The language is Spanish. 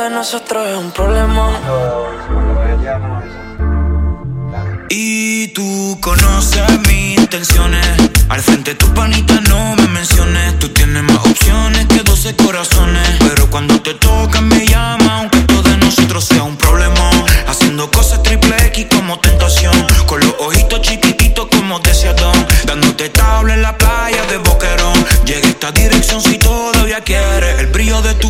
de nosotros es un problema. Y tú conoces mis intenciones. Al frente de tu panita no me menciones. Tú tienes más opciones que 12 corazones.